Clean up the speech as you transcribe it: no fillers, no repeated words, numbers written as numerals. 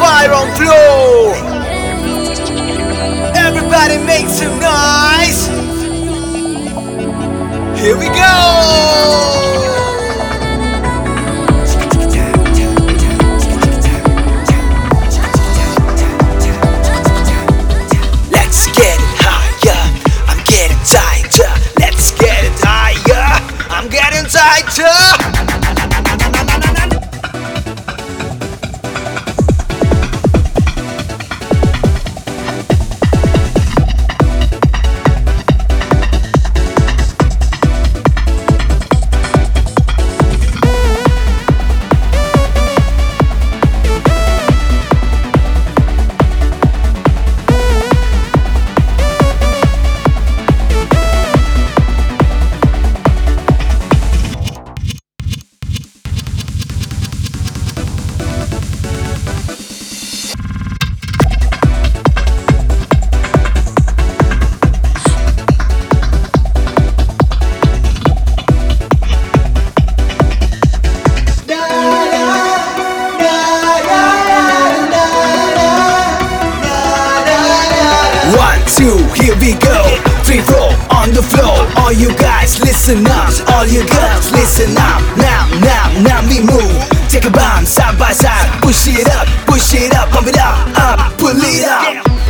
fire on floor. Everybody make some noise. Here we go. Let's get it higher. I'm getting tighter. Let's get it higher. I'm getting tighter. Here we go, 3, 4 on the floor. All you guys listen up, all you girls listen up. Now we move, take a bounce side by side. Push it up, pump it up, pull it up.